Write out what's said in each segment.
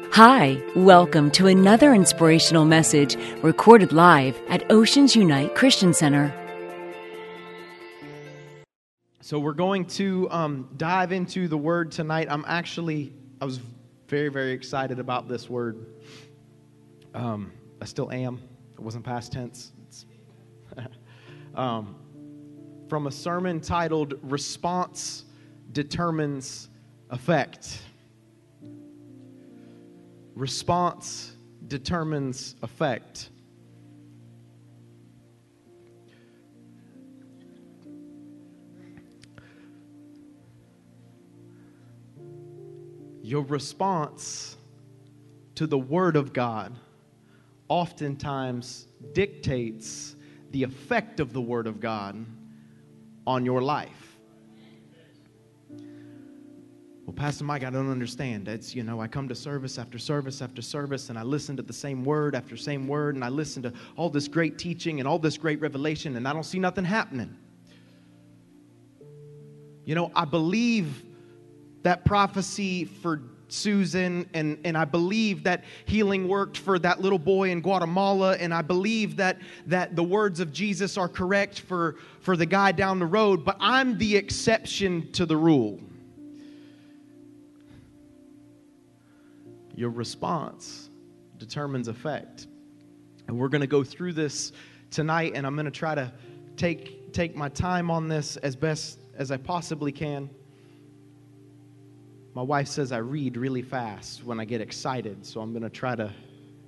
Hi, welcome to another inspirational message recorded live at Oceans Unite Christian Center. So we're going to dive into the Word tonight. I was very, very excited about this Word. I still am. It wasn't past tense. From a sermon titled, Response Determines Effect. Response determines effect. Your response to the Word of God oftentimes dictates the effect of the Word of God on your life. Well, Pastor Mike, I don't understand. I come to service after service after service, and I listen to the same word after same word, and I listen to all this great teaching and all this great revelation, and I don't see nothing happening. I believe that prophecy for Susan, and I believe that healing worked for that little boy in Guatemala, and I believe that the words of Jesus are correct for the guy down the road, but I'm the exception to the rule. Your response determines effect. And we're going to go through this tonight, and I'm going to try to take my time on this as best as I possibly can. My wife says I read really fast when I get excited, so I'm going to try to.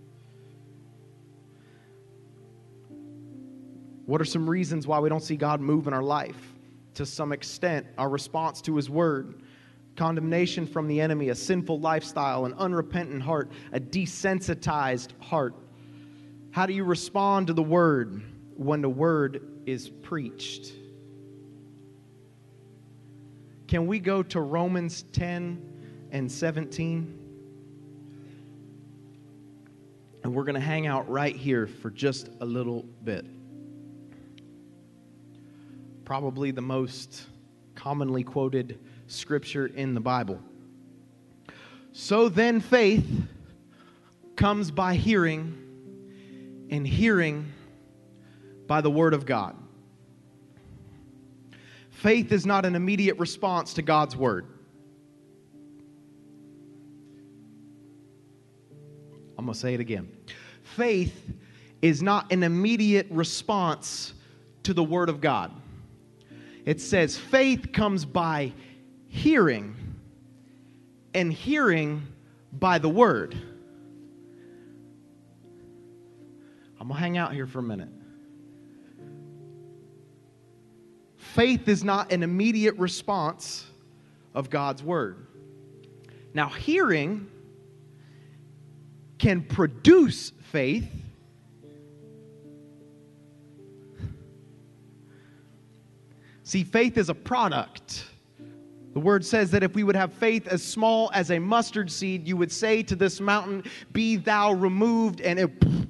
What are some reasons why we don't see God move in our life? To some extent, our response to His Word. Condemnation from the enemy, a sinful lifestyle, an unrepentant heart, a desensitized heart. How do you respond to the Word when the Word is preached? Can we go to Romans 10 and 17? And we're going to hang out right here for just a little bit. Probably the most commonly quoted scripture in the Bible. So then faith comes by hearing, and hearing by the Word of God. Faith is not an immediate response to God's Word. I'm going to say it again. Faith is not an immediate response to the Word of God. It says faith comes by hearing, and hearing by the Word. I'm going to hang out here for a minute. Faith is not an immediate response of God's Word. Now, hearing can produce faith. See, faith is a product. The Word says that if we would have faith as small as a mustard seed, you would say to this mountain, be thou removed, and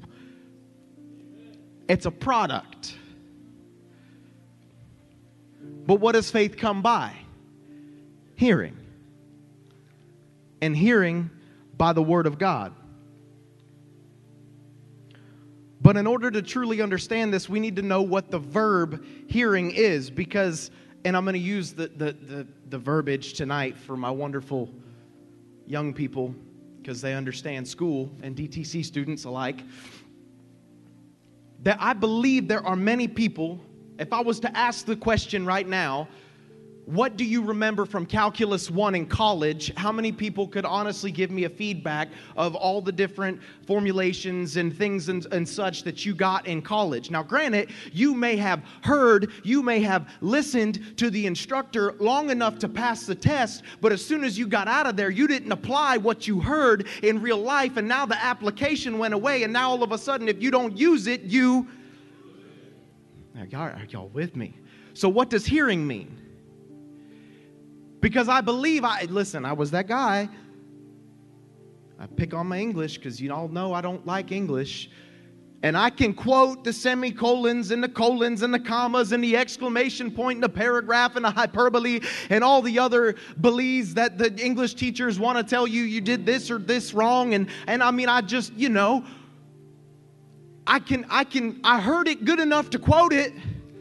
it's a product. But what does faith come by? Hearing. And hearing by the Word of God. But in order to truly understand this, we need to know what the verb hearing is, because, and I'm going to use the verbiage tonight for my wonderful young people, because they understand school, and DTC students alike, that I believe there are many people, if I was to ask the question right now, what do you remember from Calculus 1 in college? How many people could honestly give me a feedback of all the different formulations and things and such that you got in college? Now, granted, you may have heard, you may have listened to the instructor long enough to pass the test, but as soon as you got out of there, you didn't apply what you heard in real life, and now the application went away, and now all of a sudden, if you don't use it, you... Are y'all with me? So what does hearing mean? Because I believe, I was that guy. I pick on my English because you all know I don't like English. And I can quote the semicolons and the colons and the commas and the exclamation point and the paragraph and the hyperbole and all the other bellies that the English teachers want to tell you you did this or this wrong. And I mean, I just, I heard it good enough to quote it,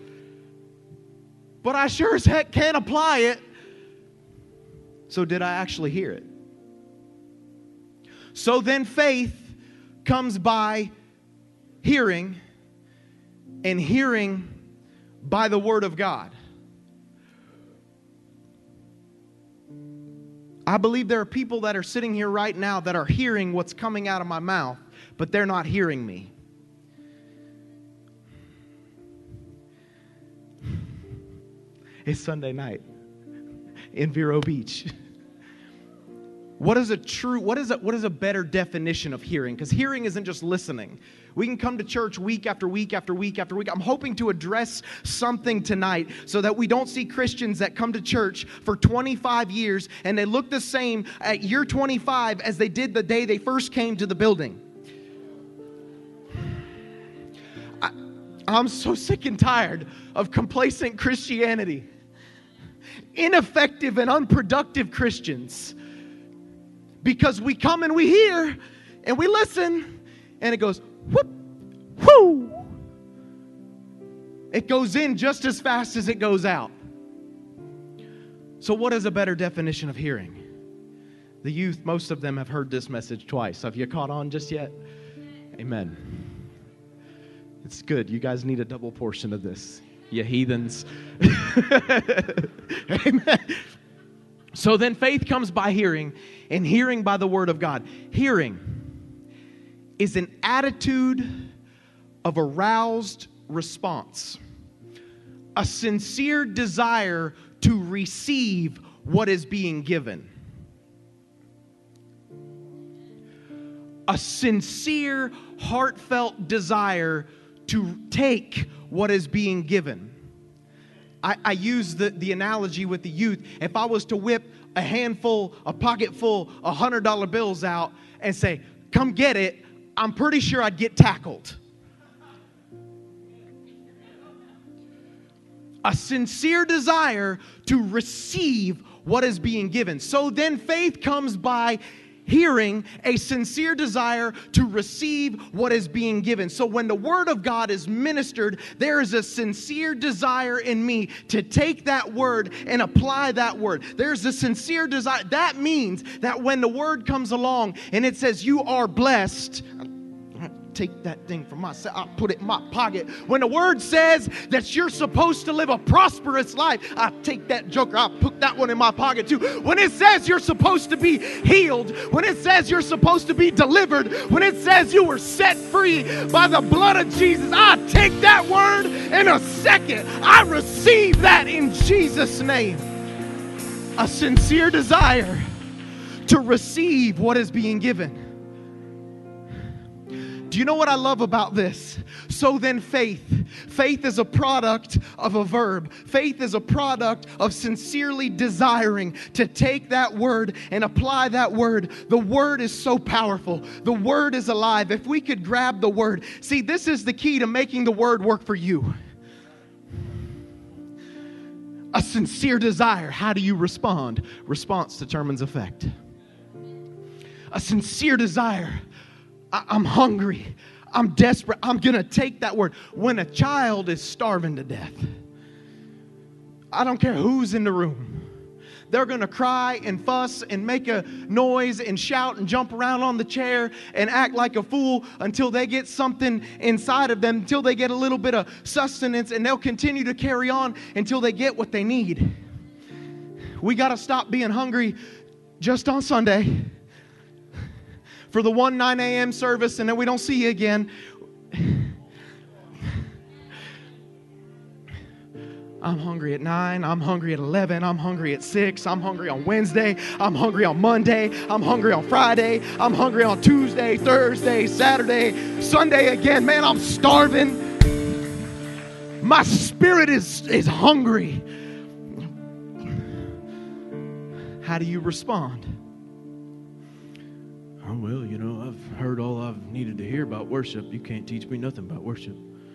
but I sure as heck can't apply it. So did I actually hear it? So then faith comes by hearing, and hearing by the Word of God. I believe there are people that are sitting here right now that are hearing what's coming out of my mouth, but they're not hearing me. It's Sunday night in Vero Beach. What is a better definition of hearing? Because hearing isn't just listening. We can come to church week after week after week after week. I'm hoping to address something tonight so that we don't see Christians that come to church for 25 years and they look the same at year 25 as they did the day they first came to the building. I'm so sick and tired of complacent Christianity. Ineffective and unproductive Christians. Because we come and we hear and we listen and it goes whoop, whoo. It goes in just as fast as it goes out. So what is a better definition of hearing? The youth, most of them have heard this message twice. Have you caught on just yet? Amen. It's good. You guys need a double portion of this, you heathens. Amen. So then faith comes by hearing, and hearing by the Word of God. Hearing is an attitude of aroused response, a sincere desire to receive what is being given. A sincere, heartfelt desire to take what is being given. I use the analogy with the youth. If I was to whip a pocket full of $100 bills out and say, come get it, I'm pretty sure I'd get tackled. A sincere desire to receive what is being given. So then faith comes by hearing, a sincere desire to receive what is being given. So when the Word of God is ministered, there is a sincere desire in me to take that Word and apply that Word. There's a sincere desire. That means that when the Word comes along and it says you are blessed, take that thing from myself, I'll put it in my pocket. When the Word says that you're supposed to live a prosperous life, I take that joker, I'll put that one in my pocket too. When it says you're supposed to be healed, when it says you're supposed to be delivered, when it says you were set free by the blood of Jesus, I take that word in a second. I receive that in Jesus' name. A sincere desire to receive what is being given. Do you know what I love about this? So then faith is a product of a verb. Faith is a product of sincerely desiring to take that word and apply that word. The word is so powerful. The word is alive. If we could grab the word. See, this is the key to making the word work for you. A sincere desire. How do you respond? Response determines effect. A sincere desire. I'm hungry. I'm desperate. I'm going to take that word. When a child is starving to death, I don't care who's in the room. They're going to cry and fuss and make a noise and shout and jump around on the chair and act like a fool until they get something inside of them, until they get a little bit of sustenance, and they'll continue to carry on until they get what they need. We got to stop being hungry just on Sunday for the 9 a.m. service, and then we don't see you again. I'm hungry at 9. I'm hungry at 11. I'm hungry at 6. I'm hungry on Wednesday. I'm hungry on Monday. I'm hungry on Friday. I'm hungry on Tuesday, Thursday, Saturday, Sunday again. Man, I'm starving. My spirit is hungry. How do you respond? Oh, well, I've heard all I've needed to hear about worship. You can't teach me nothing about worship.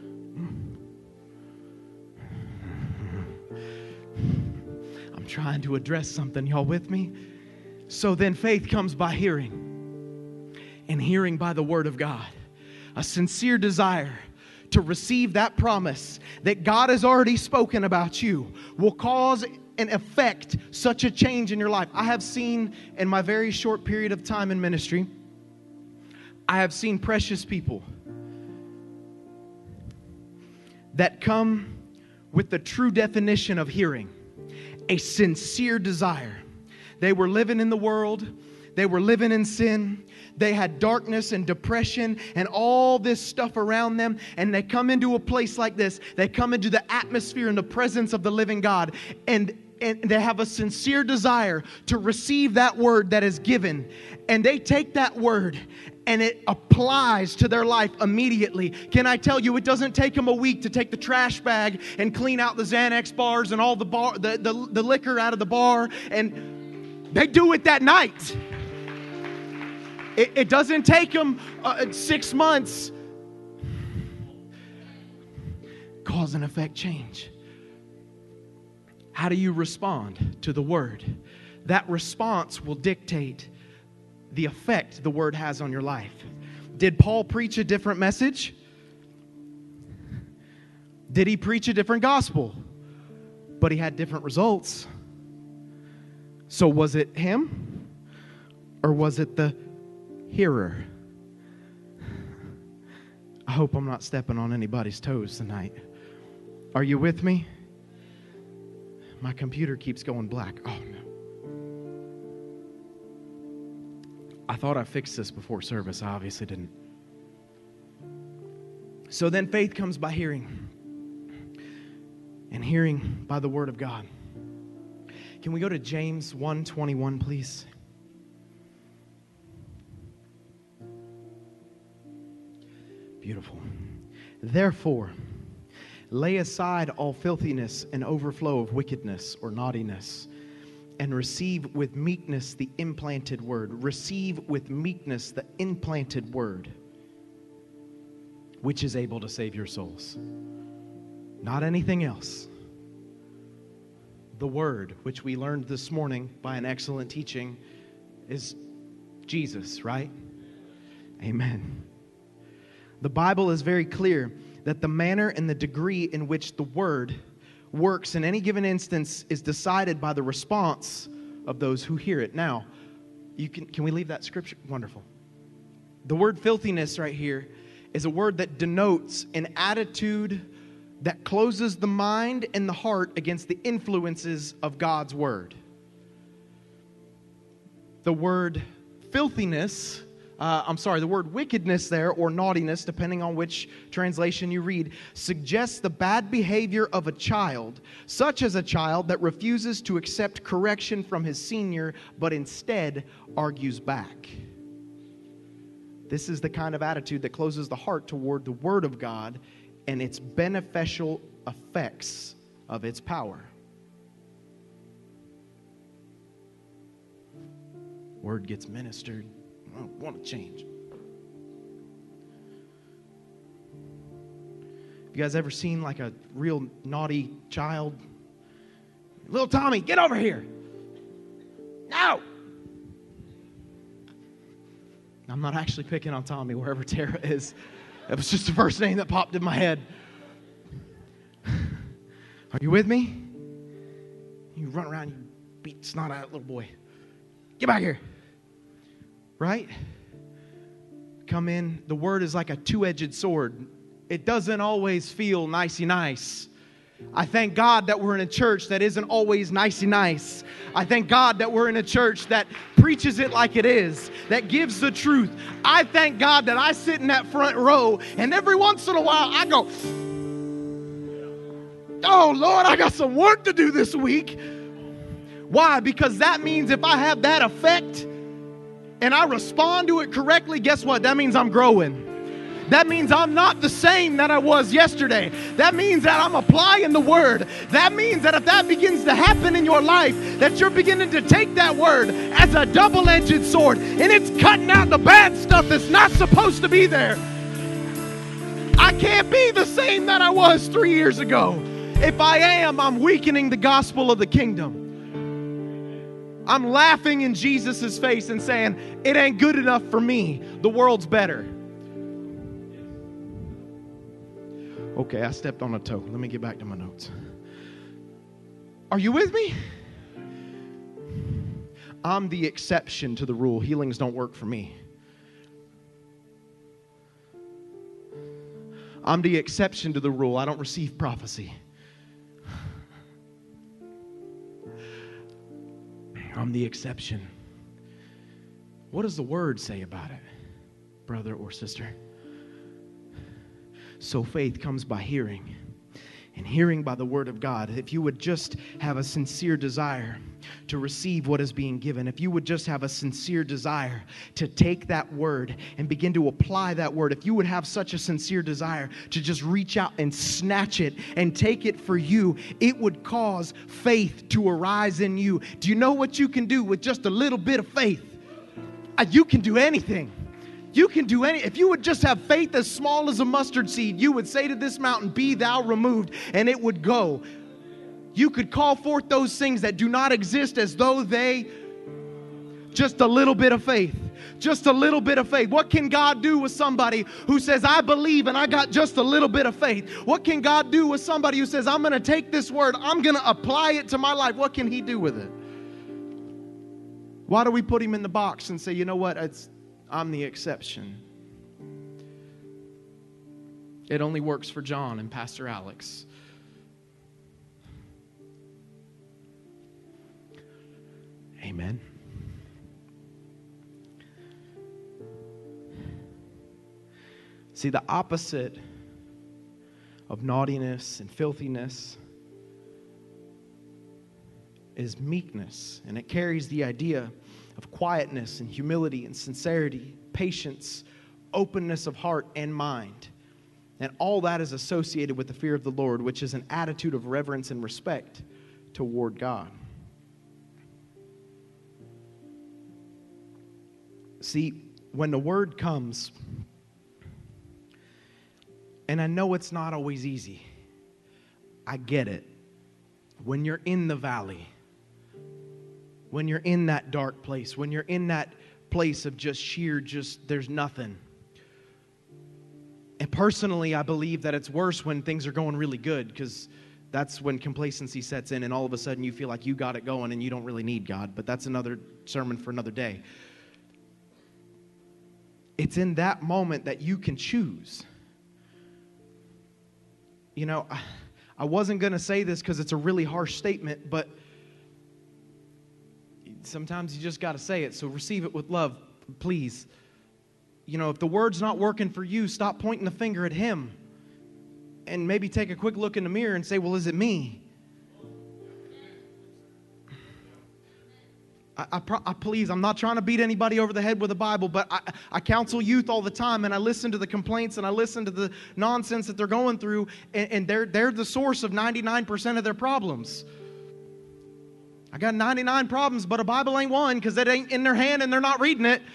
I'm trying to address something. Y'all with me? So then faith comes by hearing, and hearing by the word of God. A sincere desire to receive that promise that God has already spoken about you will cause and affect such a change in your life. I have seen in my very short period of time in ministry, I have seen precious people that come with the true definition of hearing, a sincere desire. They were living in the world. They were living in sin. They had darkness and depression and all this stuff around them. And they come into a place like this. They come into the atmosphere and the presence of the living God. And they have a sincere desire to receive that word that is given. And they take that word and it applies to their life immediately. Can I tell you, it doesn't take them a week to take the trash bag and clean out the Xanax bars and all the liquor out of the bar. And they do it that night. It doesn't take them 6 months. Cause and effect change. How do you respond to the word? That response will dictate the effect the word has on your life. Did Paul preach a different message? Did he preach a different gospel? But he had different results. So was it him? Or was it the hearer? I hope I'm not stepping on anybody's toes tonight. Are you with me? My computer keeps going black. Oh, no. I thought I fixed this before service. I obviously didn't. So then faith comes by hearing, and hearing by the word of God. Can we go to James 1:21, please? Beautiful. Therefore, lay aside all filthiness and overflow of wickedness or naughtiness, and receive with meekness the implanted word. Receive with meekness the implanted word, which is able to save your souls. Not anything else. The word, which we learned this morning by an excellent teaching, is Jesus, right? Amen. The Bible is very clear that the manner and the degree in which the word works in any given instance is decided by the response of those who hear it. Now, can we leave that scripture? Wonderful. The word filthiness right here is a word that denotes an attitude that closes the mind and the heart against the influences of God's word. The word filthiness, the word wickedness there, or naughtiness, depending on which translation you read, suggests the bad behavior of a child, such as a child that refuses to accept correction from his senior, but instead argues back. This is the kind of attitude that closes the heart toward the Word of God and its beneficial effects of its power. Word gets ministered. I don't want to change. Have you guys ever seen like a real naughty child? Little Tommy, get over here. No. I'm not actually picking on Tommy, wherever Tara is. That was just the first name that popped in my head. Are you with me? You run around, you beat snot out, little boy. Get back here. Right? Come in. The word is like a two-edged sword. It doesn't always feel nicey nice. I thank God that we're in a church that isn't always nicey nice. I thank God that we're in a church that preaches it like it is, that gives the truth. I thank God that I sit in that front row, and every once in a while I go, oh Lord, I got some work to do this week. Why? Because that means if I have that effect and I respond to it correctly, guess what? That means I'm growing. That means I'm not the same that I was yesterday. That means that I'm applying the word. That means that if that begins to happen in your life, that you're beginning to take that word as a double-edged sword, and it's cutting out the bad stuff that's not supposed to be there. I can't be the same that I was 3 years ago. If I am, I'm weakening the gospel of the kingdom. I'm laughing in Jesus' face and saying, it ain't good enough for me. The world's better. Okay, I stepped on a toe. Let me get back to my notes. Are you with me? I'm the exception to the rule. Healings don't work for me. I'm the exception to the rule. I don't receive prophecy. I'm the exception. What does the word say about it, brother or sister? So faith comes by hearing, and hearing by the word of God. If you would just have a sincere desire to receive what is being given, if you would just have a sincere desire to take that word and begin to apply that word, if you would have such a sincere desire to just reach out and snatch it and take it for you, it would cause faith to arise in you. Do you know what you can do with just a little bit of faith? You can do anything. You can do any. If you would just have faith as small as a mustard seed, you would say to this mountain, be thou removed, and it would go. You could call forth those things that do not exist as though they, just a little bit of faith. Just a little bit of faith. What can God do with somebody who says, I believe and I got just a little bit of faith? What can God do with somebody who says, I'm going to take this word, I'm going to apply it to my life? What can he do with it? Why do we put him in the box and say, you know what, I'm the exception? It only works for John and Pastor Alex. Amen. See, the opposite of naughtiness and filthiness is meekness, and it carries the idea of quietness and humility and sincerity, patience, openness of heart and mind. And all that is associated with the fear of the Lord, which is an attitude of reverence and respect toward God. See, when the word comes, and I know it's not always easy, I get it. When you're in the valley, when you're in that dark place, when you're in that place of there's nothing. And personally, I believe that it's worse when things are going really good, because that's when complacency sets in and all of a sudden you feel like you got it going and you don't really need God. But that's another sermon for another day. It's in that moment that you can choose. You know, I wasn't going to say this because it's a really harsh statement, but sometimes you just got to say it, so receive it with love, please. You know, if the word's not working for you, stop pointing the finger at him and maybe take a quick look in the mirror and say, well, is it me? Please, I'm not trying to beat anybody over the head with the Bible, but I counsel youth all the time, and I listen to the complaints and I listen to the nonsense that they're going through, and they're the source of 99% of their problems. I got 99 problems, but a Bible ain't one, because it ain't in their hand and they're not reading it.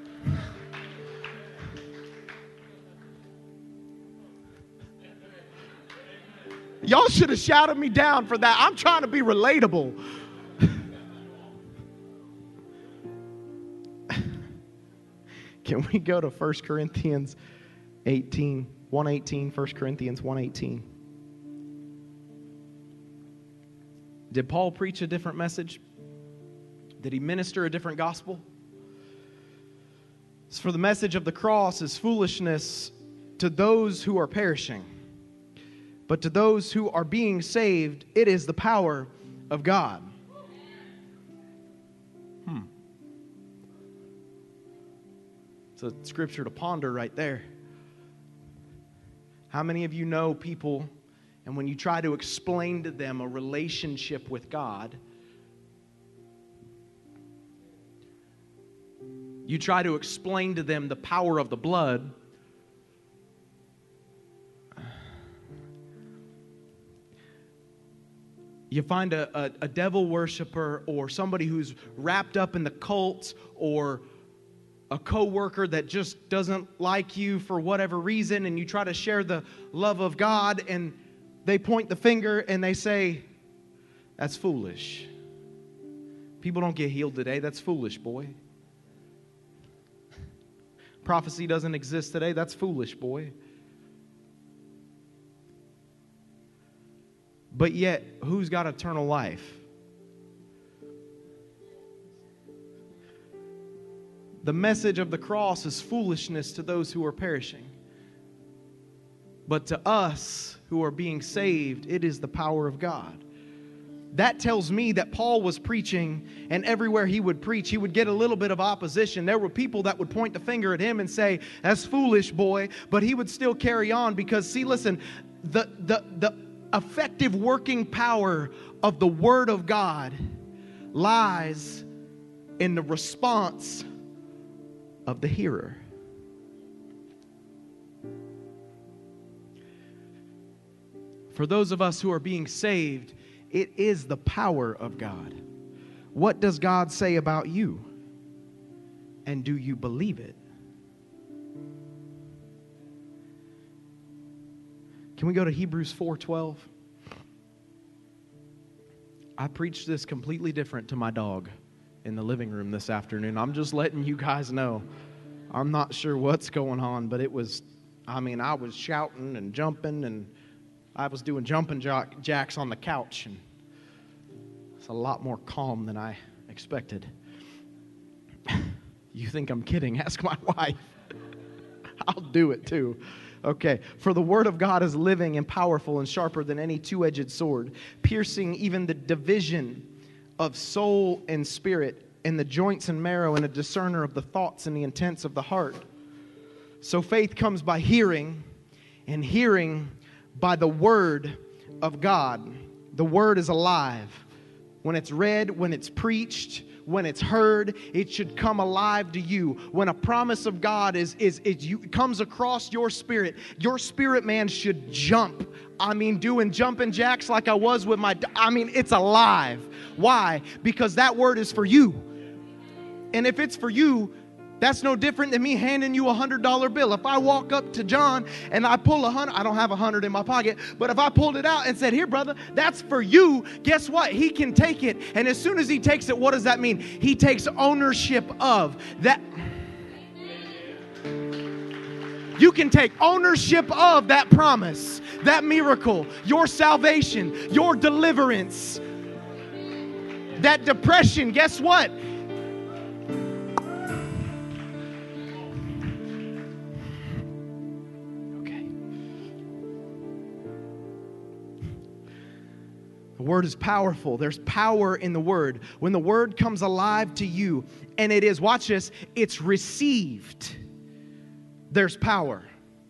Y'all should have shouted me down for that. I'm trying to be relatable. Can we go to 1 Corinthians 1:18, 1 Corinthians 1:18. Did Paul preach a different message? Did he minister a different gospel? For the message of the cross is foolishness to those who are perishing, but to those who are being saved, it is the power of God. It's a scripture to ponder right there. How many of you know people, and when you try to explain to them a relationship with God, you try to explain to them the power of the blood, You find a devil worshiper or somebody who's wrapped up in the cult or a coworker that just doesn't like you for whatever reason, and you try to share the love of God, and they point the finger and they say, that's foolish. People don't get healed today. That's foolish, boy. Prophecy doesn't exist today. That's foolish, boy. But yet, who's got eternal life? The message of the cross is foolishness to those who are perishing. But to us who are being saved, it is the power of God. That tells me that Paul was preaching, and everywhere he would preach, he would get a little bit of opposition. There were people that would point the finger at him and say, that's foolish, boy. But he would still carry on because, see, listen, the effective working power of the Word of God lies in the response of the hearer. For those of us who are being saved, it is the power of God. What does God say about you? And do you believe it? Can we go to Hebrews 4:12? I preached this completely different to my dog in the living room this afternoon. I'm just letting you guys know. I'm not sure what's going on, but it was, I was shouting and jumping, and I was doing jumping jacks on the couch, and it's a lot more calm than I expected. You think I'm kidding? Ask my wife. I'll do it too. Okay. For the word of God is living and powerful and sharper than any two-edged sword, piercing even the division of soul and spirit and the joints and marrow, and a discerner of the thoughts and the intents of the heart. So faith comes by hearing, and hearing by the word of God. The word is alive. When it's read, when it's preached, when it's heard, it should come alive to you. When a promise of God comes across your spirit man should jump. Doing jumping jacks like I was with it's alive. Why? Because that word is for you. And if it's for you, that's no different than me handing you $100 bill. If I walk up to John and I pull $100, I don't have $100 in my pocket, but if I pulled it out and said, here, brother, that's for you, guess what? He can take it. And as soon as he takes it, what does that mean? He takes ownership of that. You can take ownership of that promise, that miracle, your salvation, your deliverance, that depression. Guess what? The word is powerful. There's power in the word. When the word comes alive to you, and it is, watch this, it's received, there's power.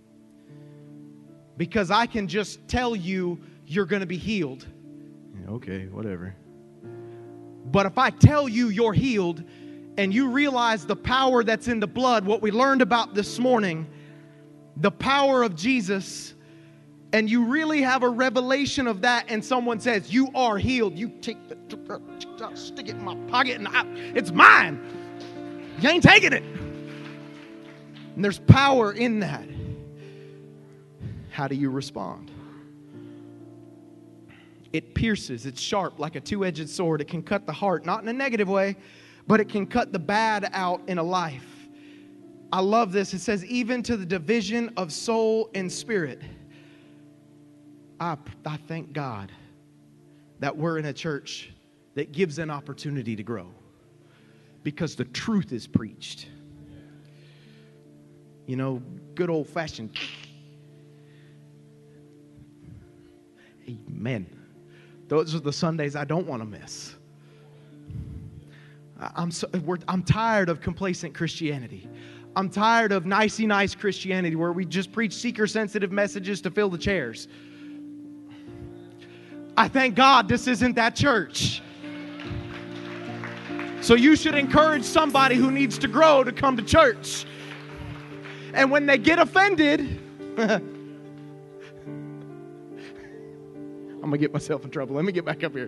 Because I can just tell you you're going to be healed. Okay, whatever. But if I tell you you're healed and you realize the power that's in the blood, what we learned about this morning, the power of Jesus, and you really have a revelation of that, and someone says, you are healed. You take stick it in my pocket, and it's mine. You ain't taking it. And there's power in that. How do you respond? It pierces. It's sharp like a two-edged sword. It can cut the heart, not in a negative way, but it can cut the bad out in a life. I love this. It says, even to the division of soul and spirit. I thank God that we're in a church that gives an opportunity to grow because the truth is preached. Good old-fashioned. Amen. Those are the Sundays I don't want to miss. I'm tired of complacent Christianity. I'm tired of nicey nice Christianity where we just preach seeker-sensitive messages to fill the chairs. I thank God this isn't that church. So you should encourage somebody who needs to grow to come to church. And when they get offended, I'm going to get myself in trouble. Let me get back up here.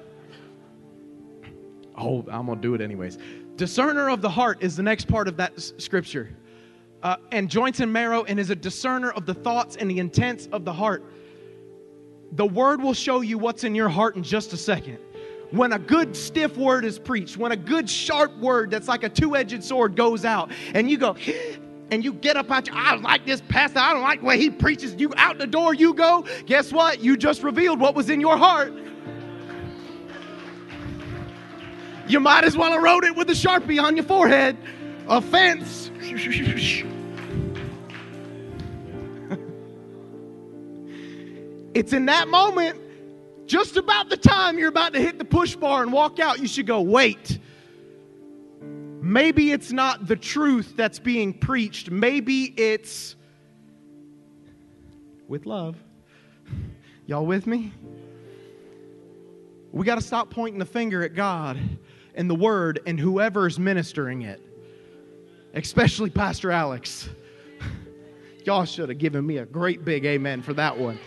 Oh, I'm going to do it anyways. Discerner of the heart is the next part of that scripture. And joints and marrow, and is a discerner of the thoughts and the intents of the heart. The word will show you what's in your heart in just a second. When a good stiff word is preached, when a good sharp word that's like a two-edged sword goes out, and you go, and you get up out your, I don't like this pastor, I don't like the way he preaches, you out the door you go, guess what? You just revealed what was in your heart. You might as well have wrote it with a Sharpie on your forehead. Offense. It's in that moment, just about the time you're about to hit the push bar and walk out, you should go, wait. Maybe it's not the truth that's being preached. Maybe it's with love. Y'all with me? We got to stop pointing the finger at God and the Word and whoever's ministering it. Especially Pastor Alex. Y'all should have given me a great big amen for that one.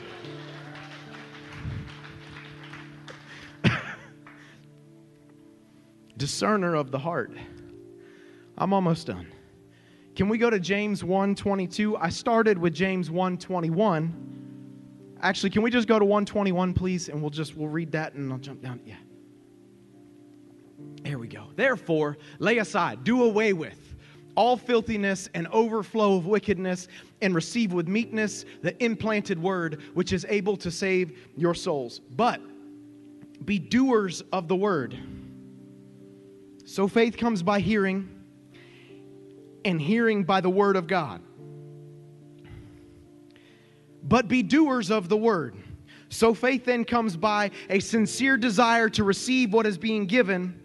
Discerner of the heart. I'm almost done. Can we go to James 1:22? I started with James 1:21. Actually, can we just go to 1:21, please? And we'll read that and I'll jump down. Yeah. There we go. Therefore, lay aside, do away with all filthiness and overflow of wickedness, and receive with meekness the implanted word, which is able to save your souls. But be doers of the word. So faith comes by hearing, and hearing by the word of God. But be doers of the word. So faith then comes by a sincere desire to receive what is being given.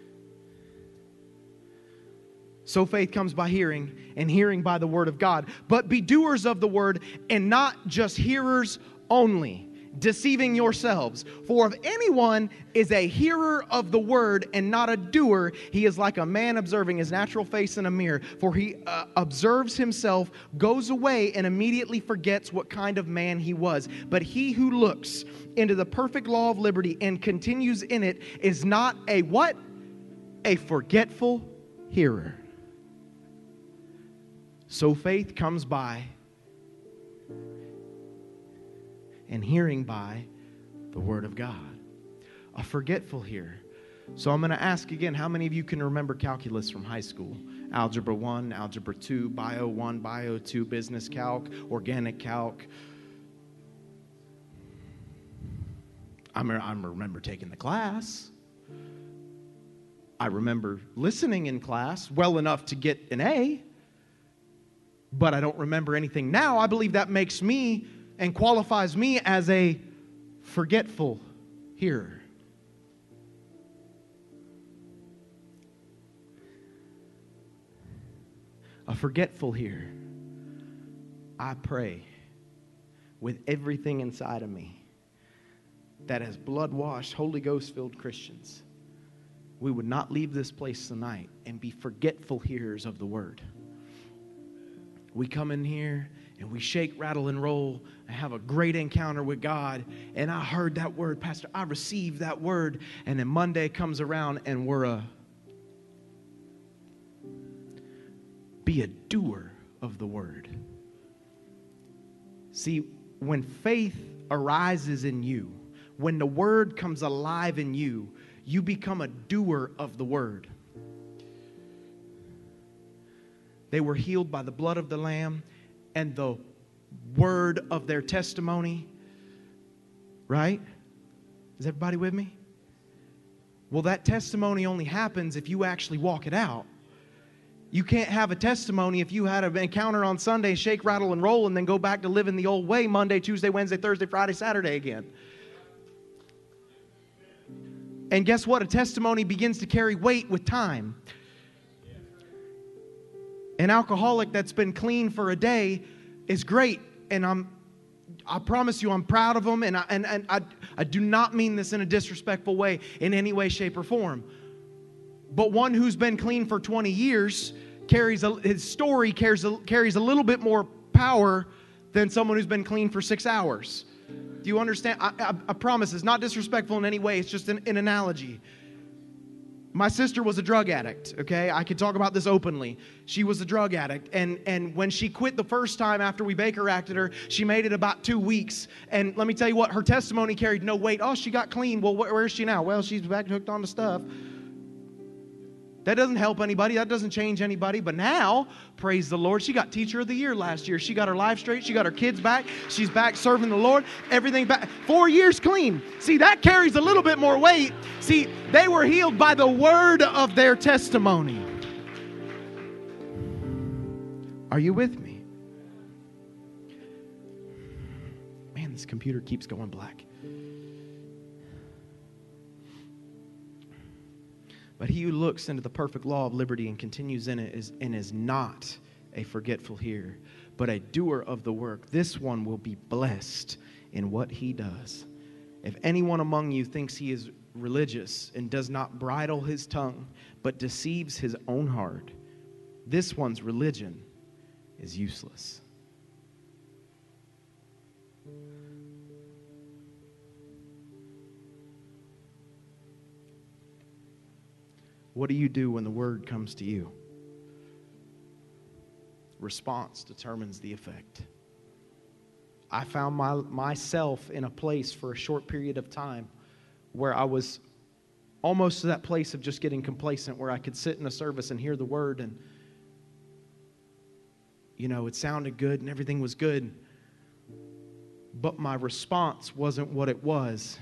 So faith comes by hearing, and hearing by the word of God. But be doers of the word, and not just hearers only, deceiving yourselves. For if anyone is a hearer of the word and not a doer, he is like a man observing his natural face in a mirror. For he observes himself, goes away, and immediately forgets what kind of man he was. But he who looks into the perfect law of liberty and continues in it is not a what? A forgetful hearer. So faith comes by, and hearing by the word of God. A forgetful hearer. So I'm going to ask again, how many of you can remember calculus from high school? Algebra 1, Algebra 2, Bio 1, Bio 2, Business Calc, Organic Calc. I remember taking the class. I remember listening in class well enough to get an A. But I don't remember anything now. I believe that makes me and qualifies me as a forgetful hearer. A forgetful hearer. I pray with everything inside of me that as blood-washed, Holy Ghost-filled Christians, we would not leave this place tonight and be forgetful hearers of the word. We come in here and we shake, rattle, and roll and have a great encounter with God. And I heard that word, Pastor. I received that word. And then Monday comes around and be a doer of the word. See, when faith arises in you, when the word comes alive in you, you become a doer of the word. They were healed by the blood of the Lamb and the word of their testimony. Right? Is everybody with me? Well, that testimony only happens if you actually walk it out. You can't have a testimony if you had an encounter on Sunday, shake, rattle, and roll, and then go back to living the old way Monday, Tuesday, Wednesday, Thursday, Friday, Saturday again. And guess what? A testimony begins to carry weight with time. An alcoholic that's been clean for a day is great, and I promise you I'm proud of them, and I do not mean this in a disrespectful way in any way, shape, or form. But one who's been clean for 20 years his story carries a little bit more power than someone who's been clean for 6 hours. Do you understand? I promise it's not disrespectful in any way. It's just an analogy. My sister was a drug addict, okay? I could talk about this openly. She was a drug addict, and when she quit the first time after we Baker acted her, she made it about 2 weeks. And let me tell you what, her testimony carried no weight. Oh, she got clean. Well, where is she now? Well, she's back hooked on the stuff. That doesn't help anybody. That doesn't change anybody. But now, praise the Lord, she got Teacher of the Year last year. She got her life straight. She got her kids back. She's back serving the Lord. Everything back. 4 years clean. See, that carries a little bit more weight. See, they were healed by the word of their testimony. Are you with me? Man, this computer keeps going black. But he who looks into the perfect law of liberty and continues in it is not a forgetful hearer, but a doer of the work. This one will be blessed in what he does. If anyone among you thinks he is religious and does not bridle his tongue, but deceives his own heart, this one's religion is useless. What do you do when the word comes to you? Response determines the effect. I found myself in a place for a short period of time where I was almost to that place of just getting complacent, where I could sit in a service and hear the word and, it sounded good and everything was good. But my response wasn't what it was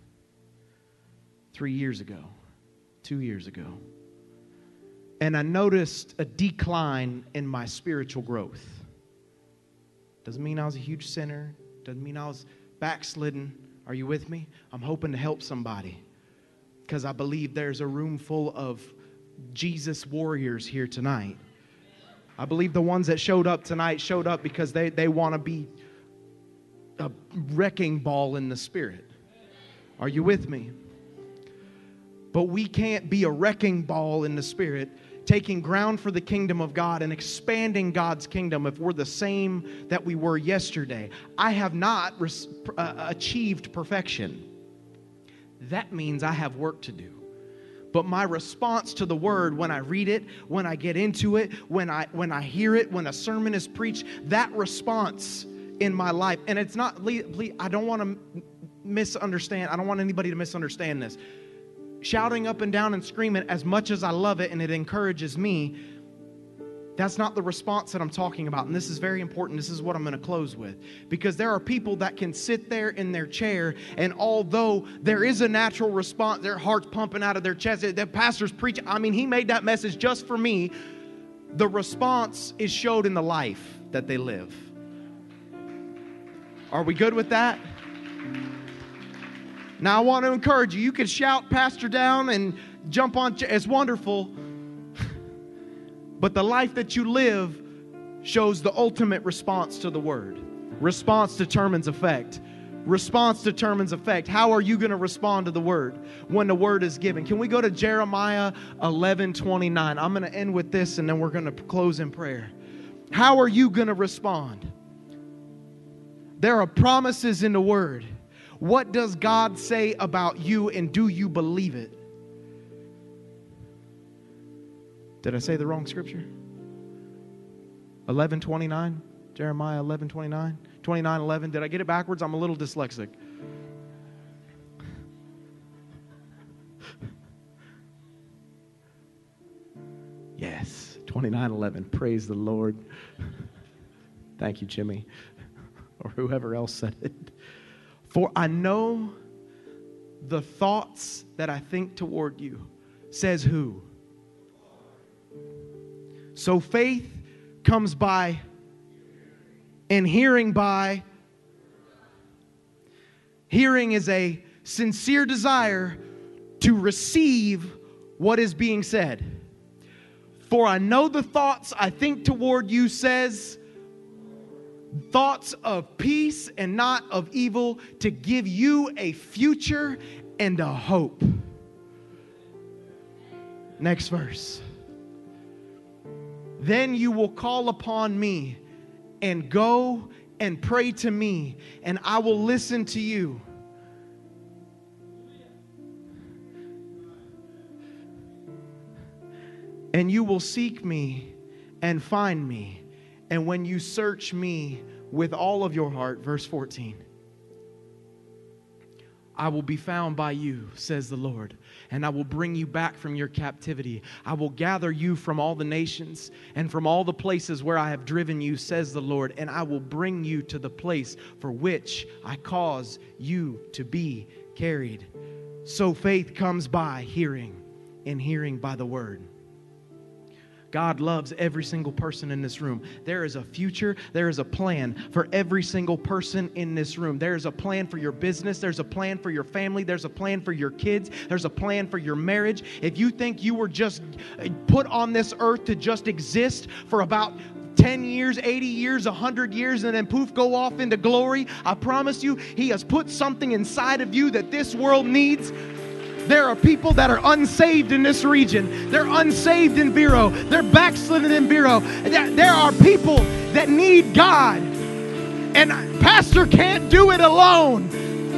3 years ago. 2 years ago. And I noticed a decline in my spiritual growth. Doesn't mean I was a huge sinner. Doesn't mean I was backslidden. Are you with me? I'm hoping to help somebody, because I believe there's a room full of Jesus warriors here tonight. I believe the ones that showed up tonight showed up because they want to be a wrecking ball in the spirit. Are you with me? But we can't be a wrecking ball in the spirit, taking ground for the kingdom of God and expanding God's kingdom if we're the same that we were yesterday. I have not achieved perfection. That means I have work to do. But my response to the word, when I read it, when I get into it, when I hear it, when a sermon is preached, that response in my life, and it's not, I don't want to misunderstand. I don't want anybody to misunderstand this. Shouting up and down and screaming, as much as I love it and it encourages me, that's not the response that I'm talking about. And this is very important. This is what I'm going to close with. Because there are people that can sit there in their chair, and although there is a natural response, their heart's pumping out of their chest, the pastor's preaching. I mean, he made that message just for me. The response is showed in the life that they live. Are we good with that? Now, I want to encourage you. You can shout pastor down and jump on. It's wonderful. But the life that you live shows the ultimate response to the word. Response determines effect. Response determines effect. How are you going to respond to the word when the word is given? Can we go to Jeremiah 11:29? I'm going to end with this, and then we're going to close in prayer. How are you going to respond? There are promises in the word. What does God say about you, and do you believe it? Did I say the wrong scripture? 11:29? Jeremiah 11:29? 29:11. Did I get it backwards? I'm a little dyslexic. Yes, 29:11. Praise the Lord. Thank you, Jimmy, or whoever else said it. For I know the thoughts that I think toward you. Says who? So faith comes by, and hearing by. Hearing is a sincere desire to receive what is being said. For I know the thoughts I think toward you, says, thoughts of peace and not of evil, to give you a future and a hope. Next verse. Then you will call upon me and go and pray to me, and I will listen to you. And you will seek me and find me. And when you search me with all of your heart, verse 14, I will be found by you, says the Lord, and I will bring you back from your captivity. I will gather you from all the nations and from all the places where I have driven you, says the Lord, and I will bring you to the place for which I cause you to be carried. So faith comes by hearing, and hearing by the word. God loves every single person in this room. There is a future, there is a plan for every single person in this room. There is a plan for your business, there's a plan for your family, there's a plan for your kids, there's a plan for your marriage. If you think you were just put on this earth to just exist for about 10 years, 80 years, 100 years, and then poof, go off into glory, I promise you, He has put something inside of you that this world needs. There are people that are unsaved in this region. They're unsaved in Vero. They're backslidden in Vero. There are people that need God. And pastor can't do it alone.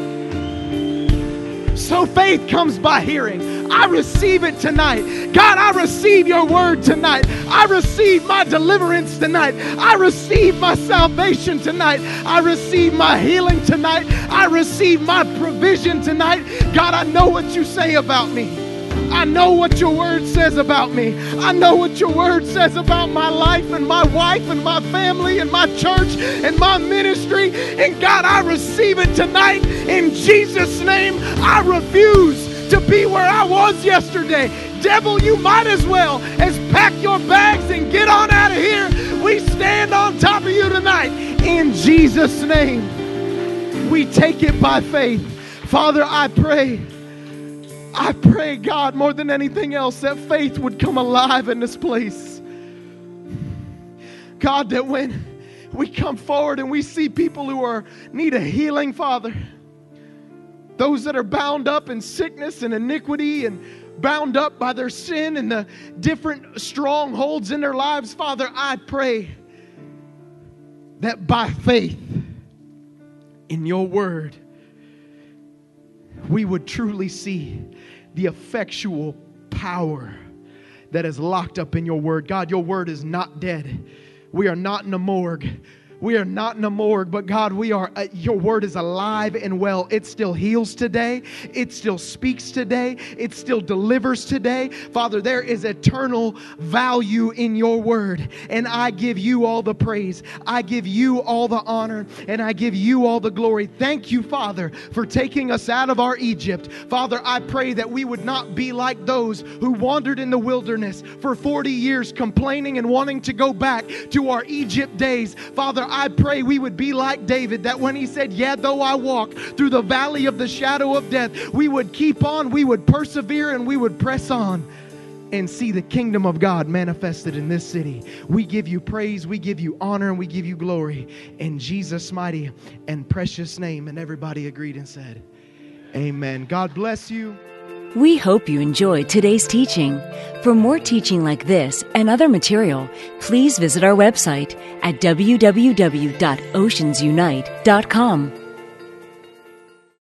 So faith comes by hearing. I receive it tonight. God, I receive your word tonight. I receive my deliverance tonight. I receive my salvation tonight. I receive my healing tonight. I receive my provision tonight. God, I know what you say about me. I know what your word says about me. I know what your word says about my life and my wife and my family and my church and my ministry. And God, I receive it tonight in Jesus' name. I refuse to be where I was yesterday. Devil, you might as well as pack your bags and get on out of here. We stand on top of you tonight in Jesus' name. We take it by faith. Father, I pray, God, more than anything else, that faith would come alive in this place. God, that when we come forward and we see people who need a healing, Father, those that are bound up in sickness and iniquity and bound up by their sin and the different strongholds in their lives, Father, I pray that by faith in your word, we would truly see the effectual power that is locked up in your word. God, your word is not dead. We are not in a morgue. We are not in a morgue, but God, your word is alive and well. It still heals today. It still speaks today. It still delivers today. Father, there is eternal value in your word, and I give you all the praise. I give you all the honor, and I give you all the glory. Thank you, Father, for taking us out of our Egypt. Father, I pray that we would not be like those who wandered in the wilderness for 40 years complaining and wanting to go back to our Egypt days. Father, I pray we would be like David, that when he said, "Yeah, though I walk through the valley of the shadow of death," we would keep on, we would persevere, and we would press on and see the kingdom of God manifested in this city. We give you praise, we give you honor, and we give you glory in Jesus' mighty and precious name. And everybody agreed and said, amen. God bless you. We hope you enjoyed today's teaching. For more teaching like this and other material, please visit our website at www.oceansunite.com.